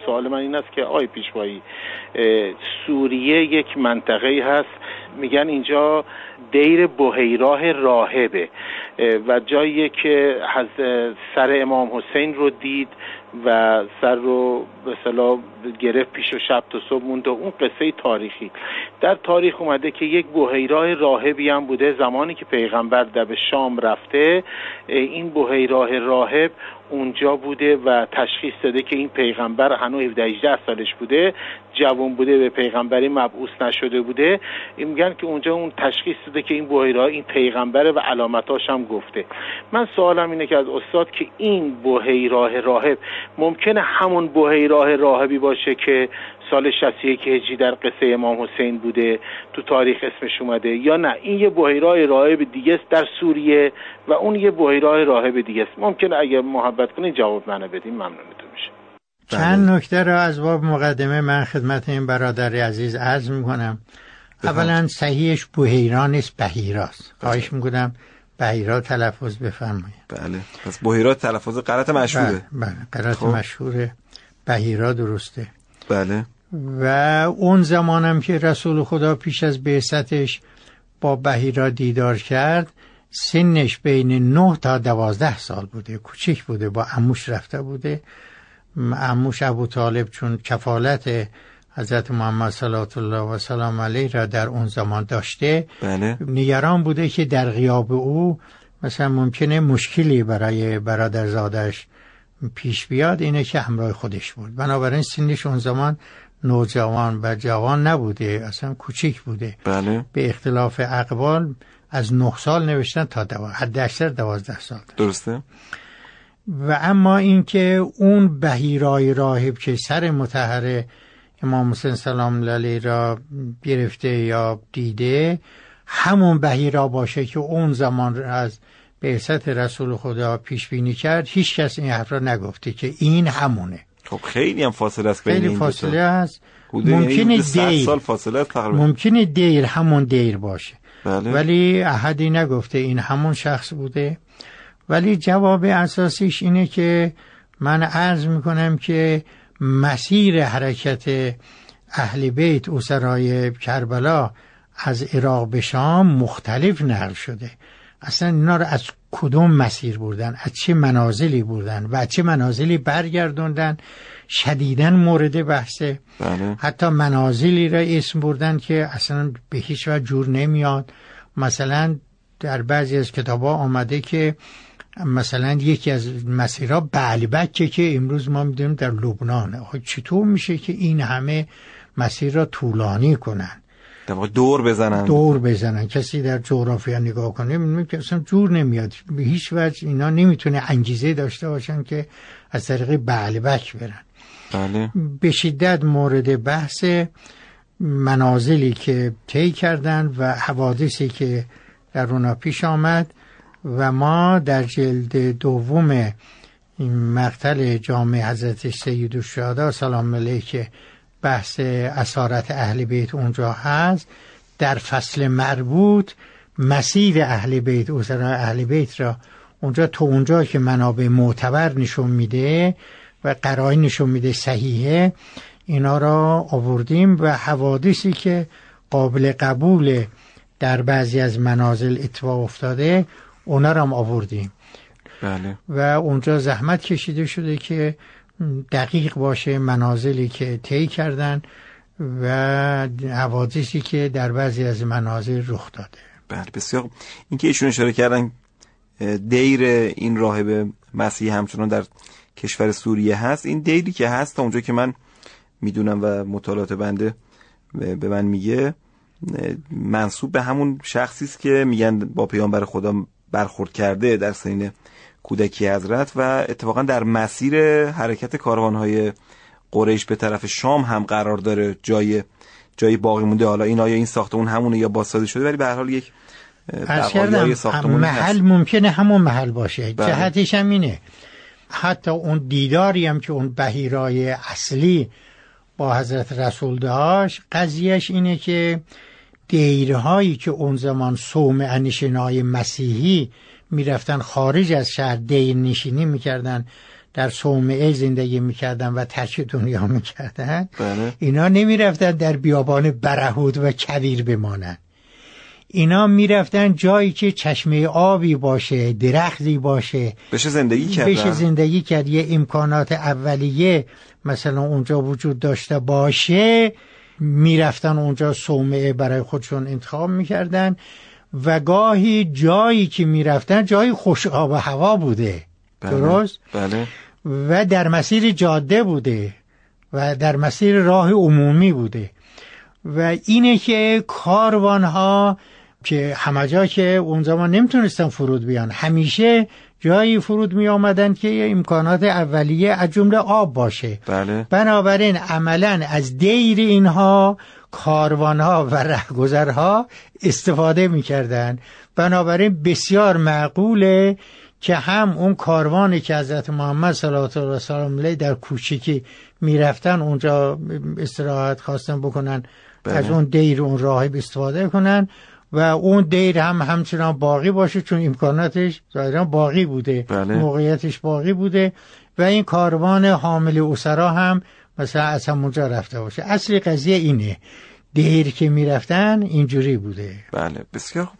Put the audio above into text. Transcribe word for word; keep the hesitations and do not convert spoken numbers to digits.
سوال من این است که آی پیشوایی، سوریه یک منطقه‌ای هست میگن اینجا دیر بحیراه راهبه و جایی که سر امام حسین رو دید و سر رو به اصطلاح گرفت پیش و شب تا صبح موند و اون قصه تاریخی در تاریخ اومده که یک بحیراه راهبی هم بوده. زمانی که پیغمبر در به شام رفته این بحیراه راهب اونجا بوده و تشخیص داده که این پیغمبر هنوز هفده هجده سالش بوده، جوان بوده، به پیغمبری مبعوث نشده بوده. این میگن که اونجا اون تشخیص داده که این بحیراه این پیغمبره و علامتاش هم گفته. من سوالم اینه که از استاد که این بحیراه راهب ممکنه همون بحیراه راهبی باشه که سال شصت و یک هجری در قصه امام حسین بوده، تو تاریخ اسمش اومده، یا نه این یه بحیراه راهب دیگه است در سوریه و اون یه بحیراه راهب دیگه است؟ ممکنه اگه محبت کنید جواب منو بدین، ممنونتون میشه. چند نکته را از باب مقدمه من خدمت این برادر عزیز عرض میکنم. اولا صحیحش بحیرا نیست، بحیراست. خواهش میکنم بحیرا تلفظ بفرمایید. بله، پس بحیرا تلفظ غلط مشهوره. بله، غلط خب. مشهوره. بحیرا درسته. بله. و اون زمانم که رسول خدا پیش از بعثتش با بحیرا دیدار کرد سنش بین نه تا دوازده سال بوده، کوچیک بوده، با عموش رفته بوده. عموش ابو طالب چون کفالت حضرت محمد صلوات الله و سلام علیه را در اون زمان داشته، بله. نگران بوده که در غیاب او مثلا ممکنه مشکلی برای برادرزادش پیش بیاد، اینه که همراه خودش بود. بنابراین سنش اون زمان نوجوان و جوان نبوده، اصلا کوچیک بوده. بله. به اختلاف اقوال از نه سال نوشتن تا دو... حد اکثر دوازده سال داشت. درسته. و اما اینکه اون بحیرای راهب که سر مطهر امام حسین سلام علیه را گرفته یا دیده همون بحیرا باشه که اون زمان از بعثت رسول خدا پیش بینی کرد، هیچ کس این حرف را نگفته که این همونه. خب خیلی هم فاصله است بین این خیلی فاصله است. ممکنه دیر سال فاصله است تقریبا. ممکنه دیر همون دیر باشه. بله. ولی احدی نگفته این همون شخص بوده. ولی جواب اساسیش اینه که من عرض میکنم که مسیر حرکت اهل بیت اسرای کربلا از عراق به شام مختلف نقل شده. اصلا اینا رو از کدوم مسیر بردن، از چه منازلی بردن و از چه منازلی برگردوندن شدیداً مورد بحثه. بله. حتی منازلی را اسم بردن که اصلا به هیچ وجه جور نمیاد. مثلا در بعضی از کتابا آمده که مثلا یکی از مسیرها بعلبکه که امروز ما میدونیم در لبنان. چطور میشه که این همه مسیر را طولانی کنن، دور بزنن دور بزنن کسی در جغرافیا نگاه کنه میبینه که اصلا جور نمیاد. به هیچ وجه اینا نمیتونه انگیزه داشته باشن که از طریق بعلبک برن. بله. به شدت مورد بحث منازلی که طی کردن و حوادثی که در اونا پیش آمد و ما در جلد دوم این مقتل جامع حضرت سیدالشهدا سلام علیه که بحث اسارت اهل بیت اونجا هست، در فصل مربوط مسیر اهل بیت اسرای اهل بیت را اونجا تو اونجا که منابع معتبر نشون میده و قرائن نشون میده صحیحه، اینا را آوردیم و حوادثی که قابل قبول در بعضی از منازل اتفاق افتاده اونا را هم آوردیم. بله. و اونجا زحمت کشیده شده که دقیق باشه منازلی که طی کردن و حوادثی که در بعضی از منازل رخ داده. بله بسیار. این که ایشون اشاره کردن دیر این راهب مسیحی همچنان در کشور سوریه هست، این دیری که هست تا اونجا که من میدونم و مطالعات بنده به من میگه منسوب به همون شخصی است که میگن با پیامبر خدا برخورد کرده در سنین کودکی حضرت و اتفاقا در مسیر حرکت کاروانهای قریش به طرف شام هم قرار داره، جای جای باقی مونده. حالا این آیا این ساختمون همونه یا بازسازی شده، ولی به هر حال یک بقایای ساختمون محل هست. ممکنه همون محل باشه. بله. جهتش هم اینه حتی اون دیداری هم که اون بحیرای اصلی با حضرت رسول داشت، قضیهش اینه که دیرهایی که اون زمان صومعه نشینای مسیحی میرفتن خارج از شهر دیر نشینی میکردن در صومعه زندگی میکردن و ترک دنیا میکردن، بله. اینا نمیرفتن در بیابان برهود و کویر بمانن. اینا میرفتن جایی که چشمه آبی باشه، درختی باشه، بشه زندگی کردن. بشه زندگی کرد. یه امکانات اولیه مثلا اونجا وجود داشته باشه، میرفتن اونجا صومعه برای خودشون انتخاب میکردن و گاهی جایی که میرفتن جایی خوش آب و هوا بوده. بله. درست؟ بله. و در مسیر جاده بوده و در مسیر راه عمومی بوده و اینه که کاروانها که همه جا که اون زمان نمیتونستن فرود بیان، همیشه جایی فرود می آمدن که امکانات اولیه از جمله آب باشه. بله. بنابراین عملا از دیر اینها کاروانها و رهگذرها استفاده می کردن. بنابراین بسیار معقوله که هم اون کاروانی که حضرت محمد صلی الله علیه و سلم علیه در کوچیکی می رفتن اونجا استراحت خواستن بکنن، بله. از اون دیر اون راهب استفاده کنن و اون دیر هم همچنان باقی باشه چون امکاناتش ظاهرا باقی بوده. بله. موقعیتش باقی بوده و این کاروان حامل اسرا هم مثلا از همونجا رفته باشه. اصلی قضیه اینه، دیر که میرفتن اینجوری بوده. بله بسیار خوب.